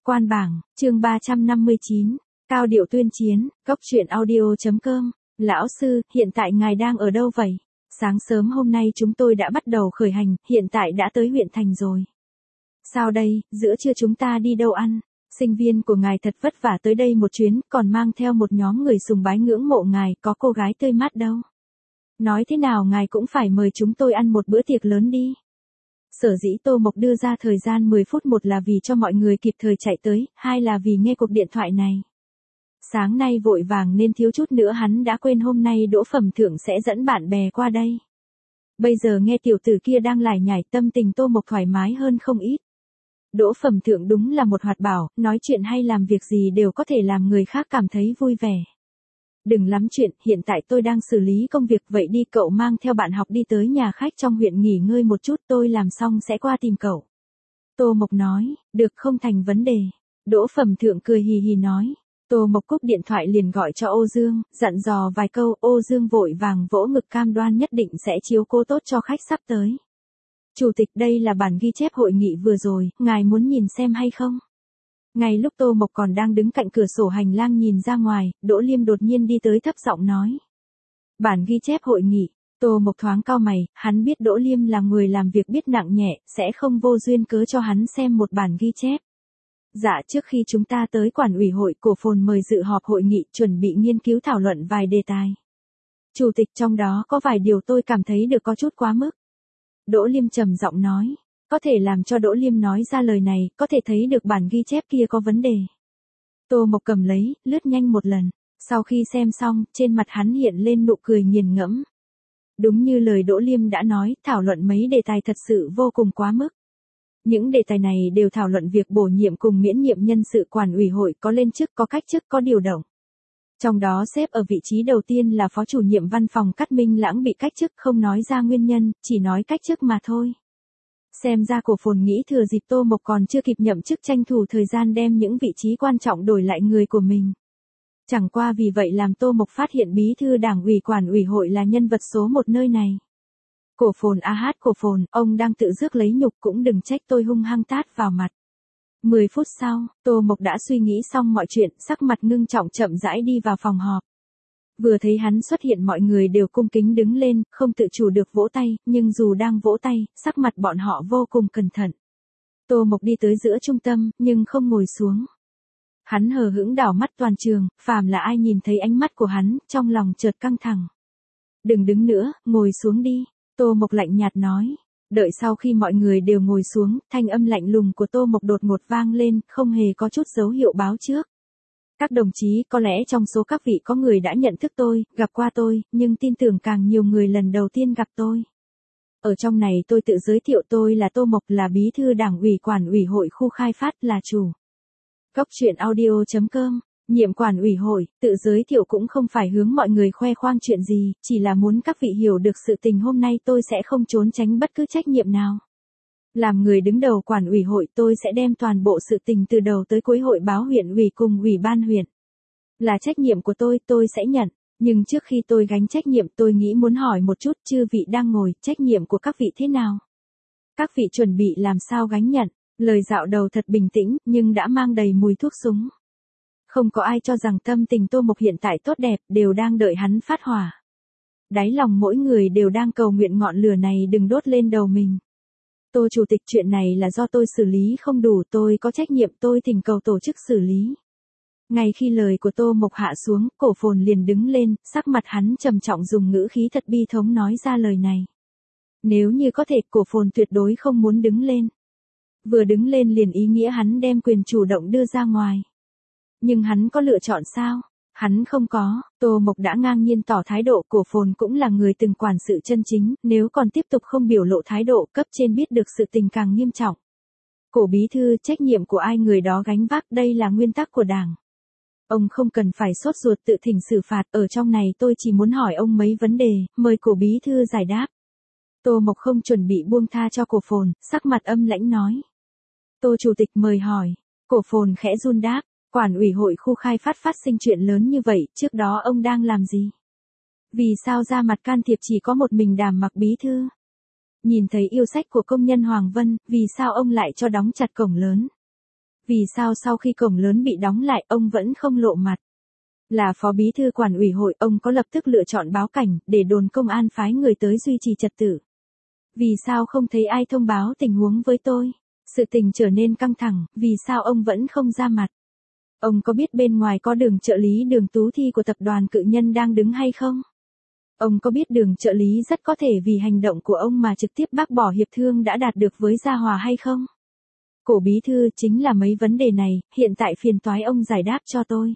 Quan bảng, chương 359, cao điệu tuyên chiến, góc truyện audio.com. Lão sư, hiện tại ngài đang ở đâu vậy? Sáng sớm hôm nay chúng tôi đã bắt đầu khởi hành, hiện tại đã tới huyện thành rồi. Sao đây, giữa trưa chúng ta đi đâu ăn? Sinh viên của ngài thật vất vả tới đây một chuyến, còn mang theo một nhóm người sùng bái ngưỡng mộ ngài, có cô gái tươi mát đâu. Nói thế nào ngài cũng phải mời chúng tôi ăn một bữa tiệc lớn đi. Sở dĩ Tô Mộc đưa ra thời gian 10 phút, một là vì cho mọi người kịp thời chạy tới, hai là vì nghe cuộc điện thoại này. Sáng nay vội vàng nên thiếu chút nữa hắn đã quên hôm nay Đỗ Phẩm Thượng sẽ dẫn bạn bè qua đây. Bây giờ nghe tiểu tử kia đang lải nhải, tâm tình Tô Mộc thoải mái hơn không ít. Đỗ Phẩm Thượng đúng là một hoạt bảo, nói chuyện hay làm việc gì đều có thể làm người khác cảm thấy vui vẻ. Đừng lắm chuyện, hiện tại tôi đang xử lý công việc, vậy đi cậu mang theo bạn học đi tới nhà khách trong huyện nghỉ ngơi một chút, tôi làm xong sẽ qua tìm cậu. Tô Mộc nói, được, không thành vấn đề. Đỗ Phẩm Thượng cười hì hì nói. Tô Mộc cúp điện thoại liền gọi cho Ô Dương, dặn dò vài câu. Ô Dương vội vàng vỗ ngực cam đoan nhất định sẽ chiếu cố tốt cho khách sắp tới. Chủ tịch, đây là bản ghi chép hội nghị vừa rồi, ngài muốn nhìn xem hay không? Ngay lúc Tô Mộc còn đang đứng cạnh cửa sổ hành lang nhìn ra ngoài, Đỗ Liêm đột nhiên đi tới thấp giọng nói. Bản ghi chép hội nghị. Tô Mộc thoáng cau mày, hắn biết Đỗ Liêm là người làm việc biết nặng nhẹ, sẽ không vô duyên cớ cho hắn xem một bản ghi chép. Dạ, trước khi chúng ta tới quản ủy hội, Cổ Phồn mời dự họp hội nghị, chuẩn bị nghiên cứu thảo luận vài đề tài. Chủ tịch, trong đó có vài điều tôi cảm thấy được có chút quá mức. Đỗ Liêm trầm giọng nói. Có thể làm cho Đỗ Liêm nói ra lời này, có thể thấy được bản ghi chép kia có vấn đề. Tô Mộc cầm lấy, lướt nhanh một lần. Sau khi xem xong, trên mặt hắn hiện lên nụ cười nghiền ngẫm. Đúng như lời Đỗ Liêm đã nói, thảo luận mấy đề tài thật sự vô cùng quá mức. Những đề tài này đều thảo luận việc bổ nhiệm cùng miễn nhiệm nhân sự quản ủy hội, có lên chức, có cách chức, có điều động. Trong đó xếp ở vị trí đầu tiên là phó chủ nhiệm văn phòng Cát Minh Lãng bị cách chức, không nói ra nguyên nhân, chỉ nói cách chức mà thôi. Xem ra Cổ Phồn nghĩ thừa dịp Tô Mộc còn chưa kịp nhậm chức tranh thủ thời gian đem những vị trí quan trọng đổi lại người của mình. Chẳng qua vì vậy làm Tô Mộc phát hiện bí thư đảng ủy quản ủy hội là nhân vật số một nơi này. Cổ Phồn Cổ Phồn, ông đang tự rước lấy nhục, cũng đừng trách tôi hung hăng tát vào mặt. 10 phút sau, Tô Mộc đã suy nghĩ xong mọi chuyện, sắc mặt ngưng trọng chậm rãi đi vào phòng họp. Vừa thấy hắn xuất hiện mọi người đều cung kính đứng lên, không tự chủ được vỗ tay, nhưng dù đang vỗ tay, sắc mặt bọn họ vô cùng cẩn thận. Tô Mộc đi tới giữa trung tâm, nhưng không ngồi xuống. Hắn hờ hững đảo mắt toàn trường, phàm là ai nhìn thấy ánh mắt của hắn, trong lòng chợt căng thẳng. Đừng đứng nữa, ngồi xuống đi, Tô Mộc lạnh nhạt nói. Đợi sau khi mọi người đều ngồi xuống, thanh âm lạnh lùng của Tô Mộc đột ngột vang lên, không hề có chút dấu hiệu báo trước. Các đồng chí, có lẽ trong số các vị có người đã nhận thức tôi, gặp qua tôi, nhưng tin tưởng càng nhiều người lần đầu tiên gặp tôi. Ở trong này tôi tự giới thiệu, tôi là Tô Mộc, là bí thư đảng ủy quản ủy hội khu khai phát, là chủ. Góc truyện audio.com, nhiệm quản ủy hội, tự giới thiệu cũng không phải hướng mọi người khoe khoang chuyện gì, chỉ là muốn các vị hiểu được sự tình hôm nay tôi sẽ không trốn tránh bất cứ trách nhiệm nào. Làm người đứng đầu quản ủy hội, tôi sẽ đem toàn bộ sự tình từ đầu tới cuối hội báo huyện ủy cùng ủy ban huyện. Là trách nhiệm của tôi sẽ nhận, nhưng trước khi tôi gánh trách nhiệm tôi nghĩ muốn hỏi một chút, chư vị đang ngồi, trách nhiệm của các vị thế nào? Các vị chuẩn bị làm sao gánh nhận? Lời dạo đầu thật bình tĩnh, nhưng đã mang đầy mùi thuốc súng. Không có ai cho rằng tâm tình Tô Mộc hiện tại tốt đẹp, đều đang đợi hắn phát hỏa. Đáy lòng mỗi người đều đang cầu nguyện ngọn lửa này đừng đốt lên đầu mình. Tô Chủ tịch, chuyện này là do tôi xử lý không đủ, tôi có trách nhiệm, tôi thỉnh cầu tổ chức xử lý. Ngay khi lời của Tô Mộc hạ xuống, Cổ Phồn liền đứng lên, sắc mặt hắn trầm trọng, dùng ngữ khí thật bi thống nói ra lời này. Nếu như có thể, Cổ Phồn tuyệt đối không muốn đứng lên. Vừa đứng lên liền ý nghĩa hắn đem quyền chủ động đưa ra ngoài. Nhưng hắn có lựa chọn sao? Hắn không có. Tô Mộc đã ngang nhiên tỏ thái độ, Cổ Phồn cũng là người từng quản sự chân chính, nếu còn tiếp tục không biểu lộ thái độ, cấp trên biết được sự tình càng nghiêm trọng. Cổ bí thư, trách nhiệm của ai người đó gánh vác, đây là nguyên tắc của Đảng. Ông không cần phải sốt ruột tự thỉnh xử phạt, ở trong này tôi chỉ muốn hỏi ông mấy vấn đề, mời Cổ bí thư giải đáp. Tô Mộc không chuẩn bị buông tha cho Cổ Phồn, sắc mặt âm lãnh nói. Tô Chủ tịch mời hỏi. Cổ Phồn khẽ run đáp. Quản ủy hội khu khai phát phát sinh chuyện lớn như vậy, trước đó ông đang làm gì? Vì sao ra mặt can thiệp chỉ có một mình Đàm Mặc bí thư? Nhìn thấy yêu sách của công nhân Hoàng Vân, vì sao ông lại cho đóng chặt cổng lớn? Vì sao sau khi cổng lớn bị đóng lại ông vẫn không lộ mặt? Là phó bí thư quản ủy hội, ông có lập tức lựa chọn báo cảnh để đồn công an phái người tới duy trì trật tự. Vì sao không thấy ai thông báo tình huống với tôi? Sự tình trở nên căng thẳng, vì sao ông vẫn không ra mặt? Ông có biết bên ngoài có Đường trợ lý Đường Tú Thi của tập đoàn Cự Nhân đang đứng hay không? Ông có biết Đường trợ lý rất có thể vì hành động của ông mà trực tiếp bác bỏ hiệp thương đã đạt được với Gia Hòa hay không? Cổ bí thư, chính là mấy vấn đề này, hiện tại phiền toái ông giải đáp cho tôi.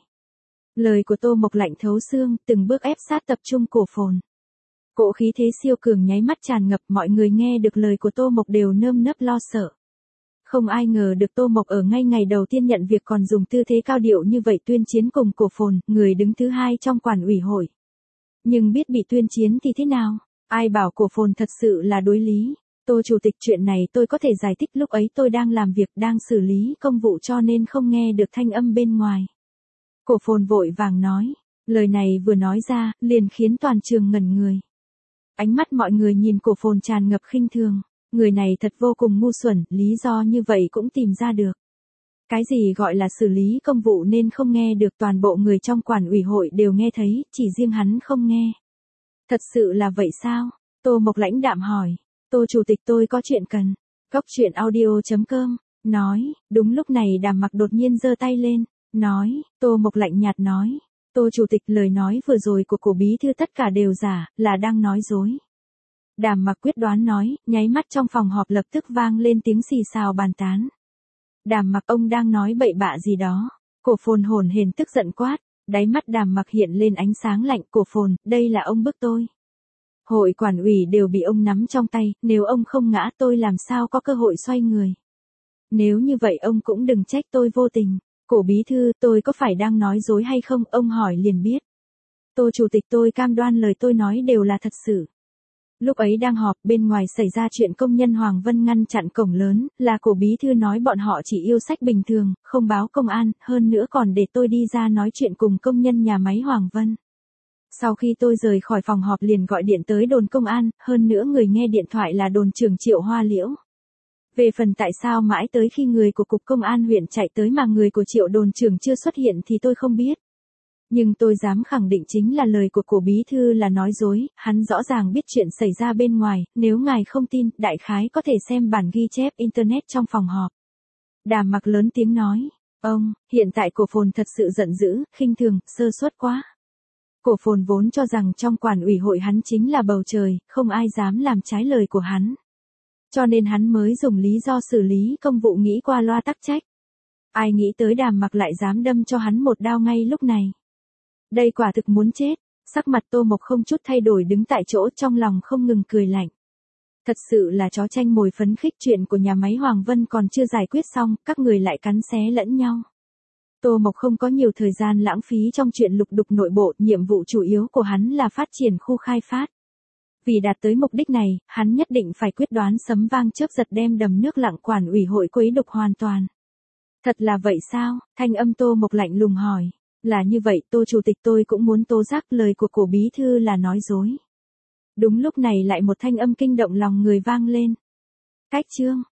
Lời của Tô Mộc lạnh thấu xương, từng bước ép sát tập trung cổ Phồn. Cỗ khí thế siêu cường nháy mắt tràn ngập, mọi người nghe được lời của Tô Mộc đều nơm nớp lo sợ. Không ai ngờ được Tô Mộc ở ngay ngày đầu tiên nhận việc còn dùng tư thế cao điệu như vậy tuyên chiến cùng cổ Phồn, người đứng thứ hai trong quản ủy hội. Nhưng biết bị tuyên chiến thì thế nào? Ai bảo cổ Phồn thật sự là đối lý? Tô chủ tịch, chuyện này tôi có thể giải thích, lúc ấy tôi đang làm việc, đang xử lý công vụ cho nên không nghe được thanh âm bên ngoài. Cổ Phồn vội vàng nói, lời này vừa nói ra, liền khiến toàn trường ngẩn người. Ánh mắt mọi người nhìn cổ Phồn tràn ngập khinh thường, người này thật vô cùng ngu xuẩn, lý do như vậy cũng tìm ra được. Cái gì gọi là xử lý công vụ nên không nghe được, toàn bộ người trong quản ủy hội đều nghe thấy, chỉ riêng hắn không nghe. Thật sự là vậy sao? Tô Mộc lãnh đạm hỏi. Tô chủ tịch, tôi có chuyện cần. Góc chuyện audio.com nói. Đúng lúc này Đàm Mặc đột nhiên giơ tay lên, nói. Tô Mộc lạnh nhạt nói. Tô chủ tịch, lời nói vừa rồi của cổ bí thư tất cả đều giả, là đang nói dối. Đàm Mặc quyết đoán nói, nháy mắt trong phòng họp lập tức vang lên tiếng xì xào bàn tán. Đàm Mặc, ông đang nói bậy bạ gì đó? Cổ Phồn hồn hển tức giận quát. Đáy mắt Đàm Mặc hiện lên ánh sáng lạnh. Cổ Phồn, đây là ông bức tôi. Hội quản ủy đều bị ông nắm trong tay, nếu ông không ngã tôi làm sao có cơ hội xoay người. Nếu như vậy ông cũng đừng trách tôi vô tình. Cổ bí thư, tôi có phải đang nói dối hay không, ông hỏi liền biết. Tô chủ tịch, tôi cam đoan lời tôi nói đều là thật sự. Lúc ấy đang họp, bên ngoài xảy ra chuyện công nhân Hoàng Vân ngăn chặn cổng lớn, là cổ bí thư nói bọn họ chỉ yêu sách bình thường, không báo công an, hơn nữa còn để tôi đi ra nói chuyện cùng công nhân nhà máy Hoàng Vân. Sau khi tôi rời khỏi phòng họp liền gọi điện tới đồn công an, hơn nữa người nghe điện thoại là đồn trưởng Triệu Hoa Liễu. Về phần tại sao mãi tới khi người của cục công an huyện chạy tới mà người của Triệu đồn trưởng chưa xuất hiện thì tôi không biết. Nhưng tôi dám khẳng định chính là lời của cổ bí thư là nói dối, hắn rõ ràng biết chuyện xảy ra bên ngoài, nếu ngài không tin, đại khái có thể xem bản ghi chép internet trong phòng họp. Đàm Mặc lớn tiếng nói, ông, hiện tại cổ Phồn thật sự giận dữ, khinh thường, sơ suất quá. Cổ Phồn vốn cho rằng trong quản ủy hội hắn chính là bầu trời, không ai dám làm trái lời của hắn. Cho nên hắn mới dùng lý do xử lý công vụ nghĩ qua loa tắc trách. Ai nghĩ tới Đàm Mặc lại dám đâm cho hắn một đao ngay lúc này. Đây quả thực muốn chết. Sắc mặt Tô Mộc không chút thay đổi đứng tại chỗ, trong lòng không ngừng cười lạnh. Thật sự là chó tranh mồi phấn khích, chuyện của nhà máy Hoàng Vân còn chưa giải quyết xong, các người lại cắn xé lẫn nhau. Tô Mộc không có nhiều thời gian lãng phí trong chuyện lục đục nội bộ, nhiệm vụ chủ yếu của hắn là phát triển khu khai phát. Vì đạt tới mục đích này, hắn nhất định phải quyết đoán sấm vang chớp giật đem đầm nước lặng quản ủy hội quấy đục hoàn toàn. Thật là vậy sao? Thanh âm Tô Mộc lạnh lùng hỏi. Là như vậy, Tô chủ tịch, tôi cũng muốn tố giác lời của cổ bí thư là nói dối. Đúng lúc này lại một thanh âm kinh động lòng người vang lên. Cách chương